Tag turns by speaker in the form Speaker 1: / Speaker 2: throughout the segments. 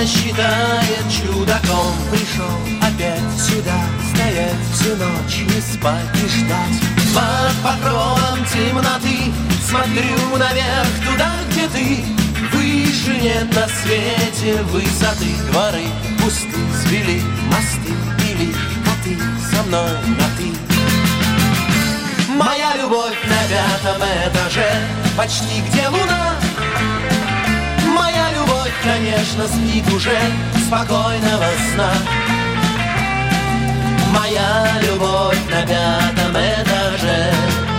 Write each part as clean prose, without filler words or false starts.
Speaker 1: считает чудаком.
Speaker 2: Пришел опять сюда, стоять всю ночь, не спать и ждать.
Speaker 1: Под покровом темноты смотрю наверх, туда, где ты. Выше нет на свете высоты.
Speaker 2: Дворы пусты, свели мосты, или коты со мной на ты.
Speaker 1: Моя любовь на 5-м этаже, почти где луна. Моя любовь, конечно, спит уже, спокойного сна. Моя любовь на 5-м этаже.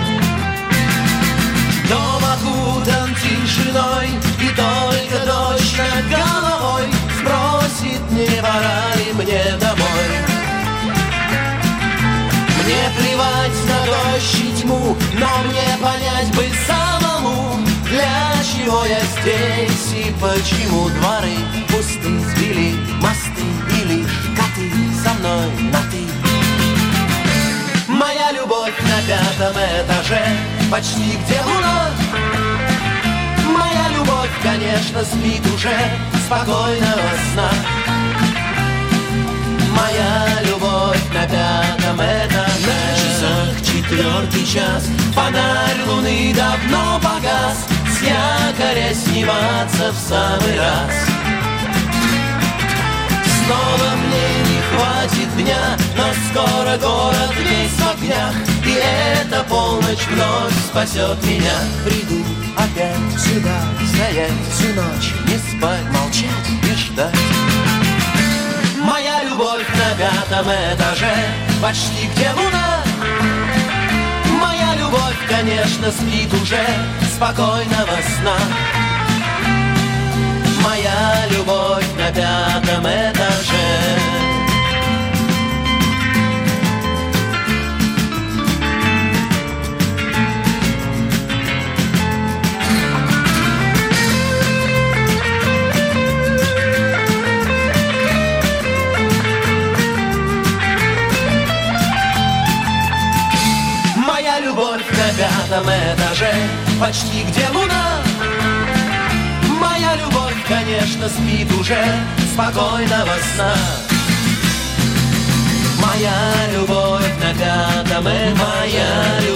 Speaker 1: Дом окутан тишиной, и только дождь над головой спросит, не пора ли мне домой. Мне плевать на дождь и тьму, но мне понять бы самому, для чего я здесь и почему.
Speaker 2: Дворы пусты, свели мосты, и лишь коты со мной на ты.
Speaker 1: Моя любовь на 5-м этаже, почти где луна. Моя любовь, конечно, спит уже, спокойного сна. Моя любовь на 5-м этаже.
Speaker 2: На часах 4-й час,
Speaker 1: Фонарь луны давно погас, с якоря сниматься в самый раз. Снова мне не хватит дня, но скоро город весь в огнях, и эта полночь вновь спасет меня.
Speaker 2: приду опять сюда, стоять всю ночь, не спать, молчать и ждать.
Speaker 1: Моя любовь на 5-м этаже, почти где луна. Моя любовь, конечно, спит уже, спокойного сна. Моя любовь на 5-м этаже. Моя любовь на 5-м этаже, почти где луна. Моя любовь, конечно, спит уже, спокойного сна. Моя любовь на 5-м этаже. Моя